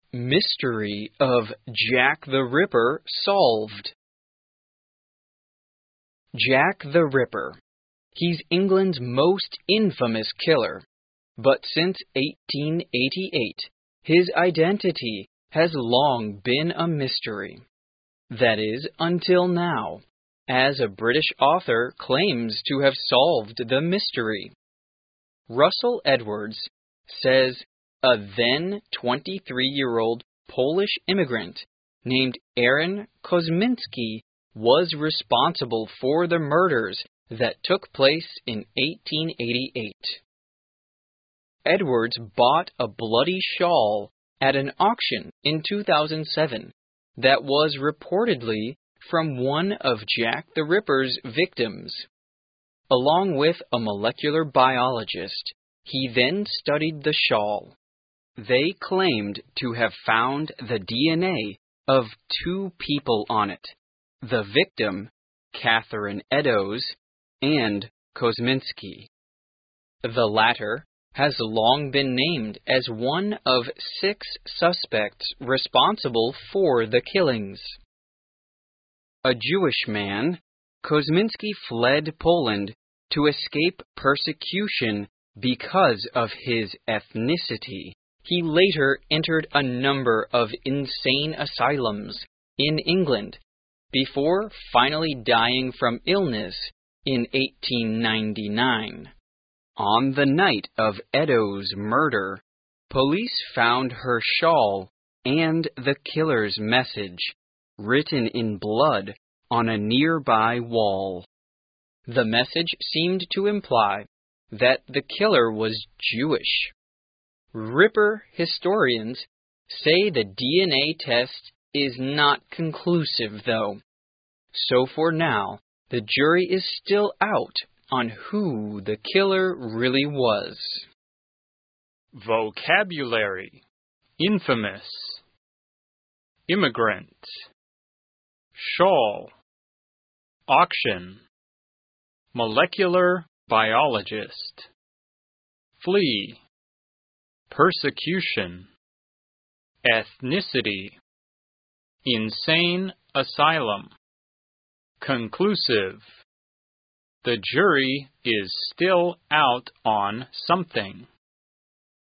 Mystery of Jack the Ripper solved. Jack the Ripper. He's England's most infamous killer. But since 1888, his identity has long been a mystery. That is, until now, as a British author claims to have solved the mystery. Russell Edwards says a then 23-year-old Polish immigrant named Aaron Kosminski was responsible for the murders that took place in 1888. Edwards bought a bloody shawl at an auction in 2007 that was reportedly from one of Jack the Ripper's victims. Along with a molecular biologist, he then studied the shawl. They claimed to have found the DNA of two people on it, the victim, Catherine Eddowes, and Kosminski. The latter has long been named as one of 6 suspects responsible for the killings. A Jewish man, Kosminski fled Poland to escape persecution because of his ethnicity. He later entered a number of insane asylums in England before finally dying from illness in 1899. On the night of Eddowes' murder, police found her shawl and the killer's message, written in blood on a nearby wall. The message seemed to imply that the killer was Jewish. Ripper historians say the DNA test is not conclusive, though. So for now, the jury is still out on who the killer really was. Vocabulary: infamous, immigrant, shawl, auction, molecular biologist, flee, persecution, ethnicity, insane asylum, conclusive. The jury is still out on something.